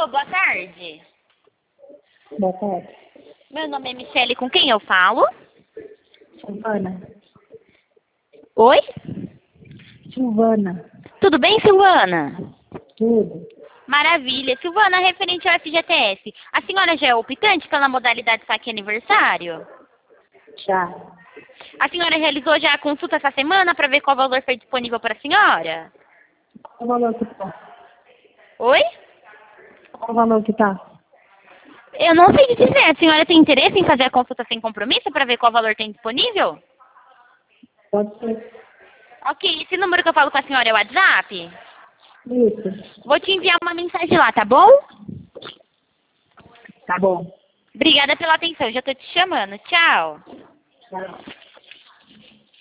Alô, boa tarde. Boa tarde. Meu nome é Michele, com quem eu falo? Silvana. Oi? Silvana. Tudo bem, Silvana? Tudo. Maravilha. Silvana, referente ao FGTS, a senhora já é optante pela modalidade saque aniversário? Já. A senhora realizou já a consulta essa semana para ver qual valor foi disponível para a senhora? Qual o valor que tá? Oi? Qual o valor que tá? Eu não sei te dizer. A senhora tem interesse em fazer a consulta sem compromisso para ver qual valor tem disponível? Pode ser. Ok, esse número que eu falo com a senhora é o WhatsApp? Isso. Vou te enviar uma mensagem lá, tá bom? Tá bom. Obrigada pela atenção, já tô te chamando. Tchau. Tchau.